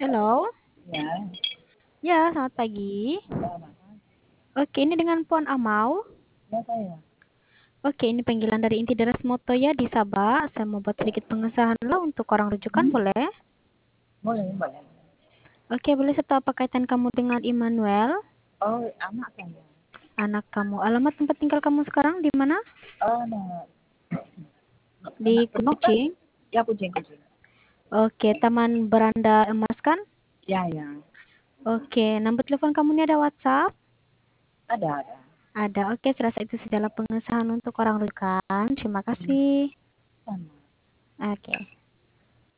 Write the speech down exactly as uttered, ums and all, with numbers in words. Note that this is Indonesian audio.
Halo. Ya, Ya, selamat pagi. selamat. Oke, ini dengan Puan Amau. Ya, saya. Oke, ini panggilan dari Inti Deras Motoya di Sabah. Saya mau buat sedikit pengesahan lo untuk orang rujukan, Hmm? boleh? Boleh, boleh. Oke, boleh saya tahu apa kaitan kamu dengan Immanuel, Oh, anak saya. anak kamu. Alamat tempat tinggal kamu sekarang di mana? Oh, anak. Anak Di penuh kan? Kucing. Ya, kucing-kucing. Oke, Taman Beranda Emas kan? Ya, ya. Oke, nomor telepon kamu ini ada WhatsApp? Ada, ada. Ada. Oke, serasa itu sajalah pengesahan untuk orang rujukan. Terima Hmm. kasih. Sama. Oke.